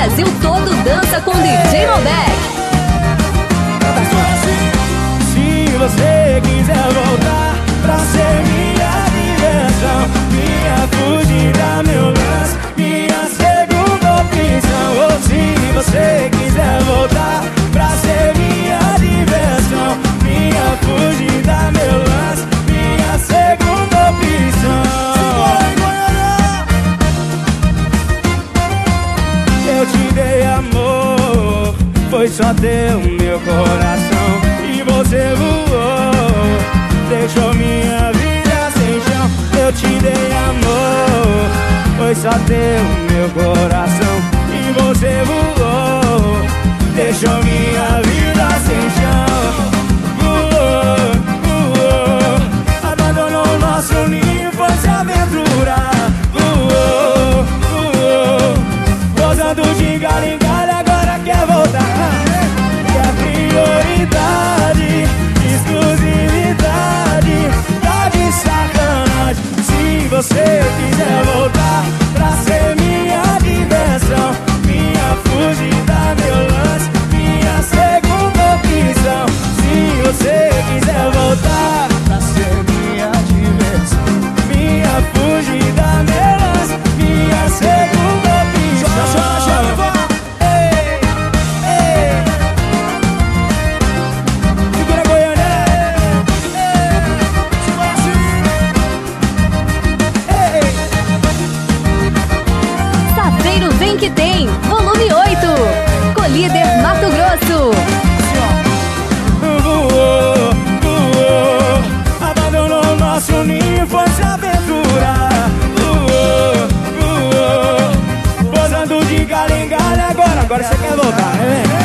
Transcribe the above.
Brasil todo dança com DJ Malbec. Se você quiser voltar pra ser minha diversão, minha fugida, meu lance, minha segunda opção. Ou se você quiser voltar pra ser minha diversão, minha fugida, meu lance, minha segunda opção. Eu te dei amor, foi só teu meu coração, e você voou, deixou minha vida sem chão. Eu te dei amor, foi só teu meu coração, e você voou, deixou minha vida sem chão. Voou, voou, abandonou o nosso ninho, foi se aventurar. Voou, voou, posando de galho em galho, agora quer voltar. Quer prioridade, exclusividade, tá de sacanagem. Se você quiser voltar pra ser minha diversão, minha fugida, meu lance, minha segunda opção. Se você quiser voltar pra ser minha diversão, minha fugida, meu lance, minha segunda opção. Vem que tem, volume 8, Colíder Mato Grosso. Voou, voou, abandonou nosso ninho, foi se aventurar. Voou, voou, posando de galho em galho, agora você quer voltar, né?